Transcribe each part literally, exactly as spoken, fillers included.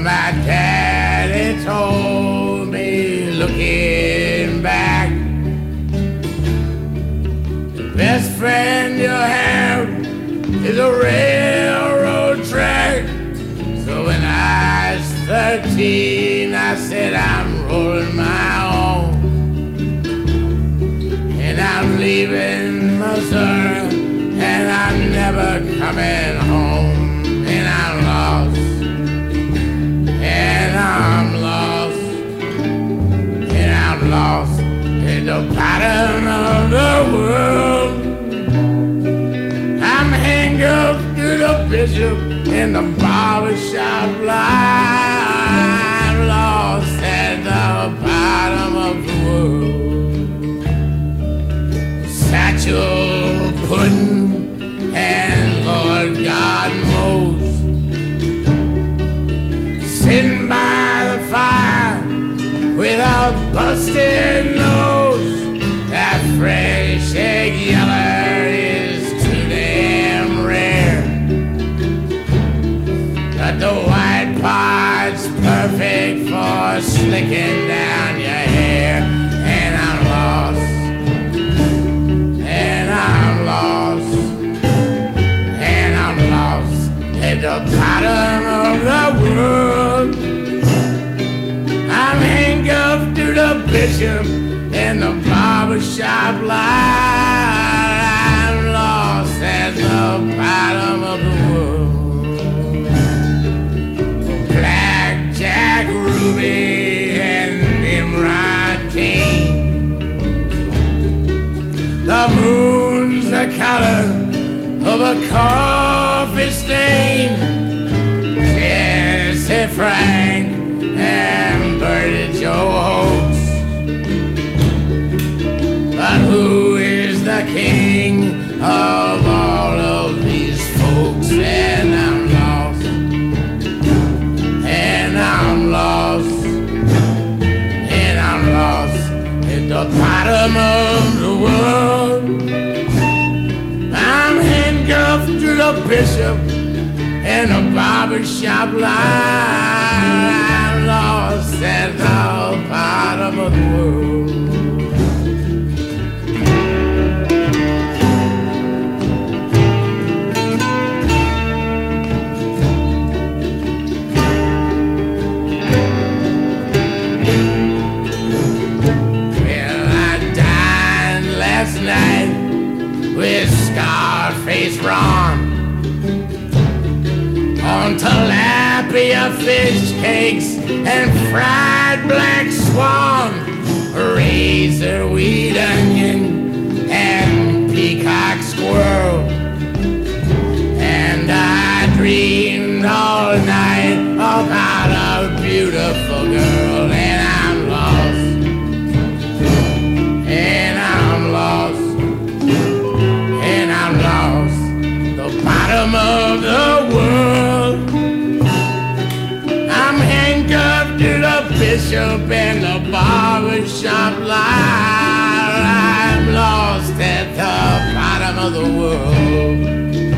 my daddy told me, looking back, the best friend you have is a railroad track. So when I was thirteen, I said I'm rolling my own, and I'm leaving Missouri, and I'm never coming home. And I'm lost, and I'm lost, and I'm lost at the bottom of the world. I'm hanged up to the bishop in the barbershop line. I'm lost at the bottom of the world. Satchel pudding and Lord God knows, sitting by the fire without busted nose. That fresh egg yeller is too damn rare, but the white part's perfect for slicking down your hair. And I'm lost, and I'm lost, and I'm lost at the bottom of the world. I'm handcuffed to the bishop in the barbershop line. I'm lost at the bottom of the world. Black Jack Ruby and Nimrod King, the moon's the color of a coffee stain. Jesse Frank and Bertie Joe Holtz, but who is the king of all of these folks? And I'm lost, and I'm lost, and I'm lost at the bottom of the world. I'm handcuffed to the bishop in a barbershop line. I'm lost at the bottom of the world. Well, I dined last night with Scarface Ron on tilapia fish cakes and fried black swan, razor weed onion and peacock squirrel. And I dreamed all night about a beautiful girl. And I'm lost, and I'm lost, and I'm lost, the bottom of the world. I'm handcuffed to the bishop and the barbershop line. I'm lost at the bottom of the world.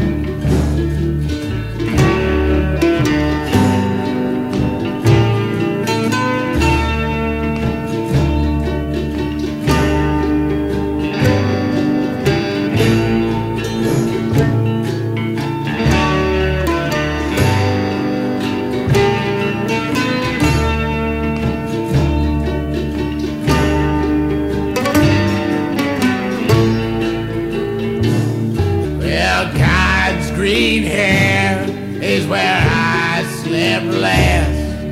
Green hair is where I slept last.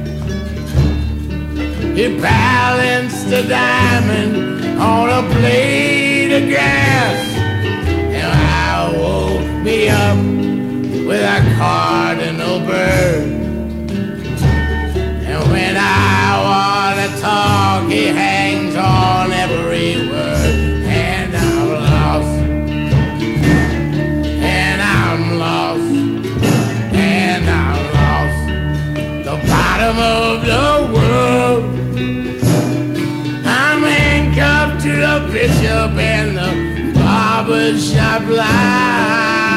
He balanced a diamond on a blade of grass, and I woke me up with a cardinal bird. And when I want to talk, he hangs on every word. And I'm lost, and I'm lost, and I'm lost, the bottom of the world. I'm handcuffed to the bishop and the barbershop line.